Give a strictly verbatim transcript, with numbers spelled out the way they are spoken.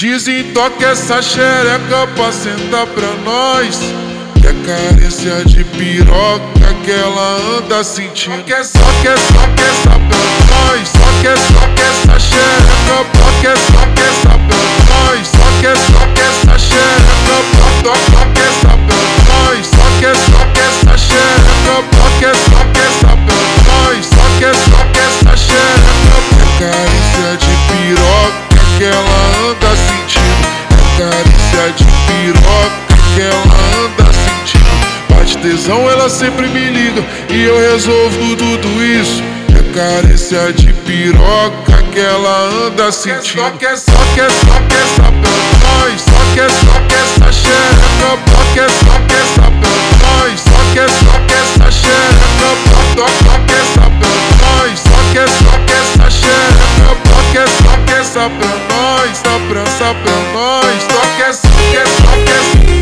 Desentoca essa xereca pra sentar pra nós. Que é carência de piroca que ela anda sentindo. Só quer, só quer, só quer essa pra nós. Só quer, só quer essa xereca. Só quer, só quer essa pra nós. Só quer, só quer essa xereca. Só quer essa pra nós. Só quer, só quer essa xereca. Só quer, só quer essa pra nós. Só quer, só quer essa xereca. É carência de piroca que ela anda sentindo. É carícia de piroca que ela anda sentindo. Bate tesão, ela sempre me liga e eu resolvo tudo isso. É carícia de piroca que ela anda sentindo. Só quer, só quer, só quer essa pra nós. Só quer, só quer essa xereca. Só quer, só quer essa pra nós. Só quer, só quer essa xereca. Só quer essa pra nós. Só quer, só quer essa xereca. Só quer, só quer essa pra nós. Só pra, só pra nós. Só quer, só quer, só quer.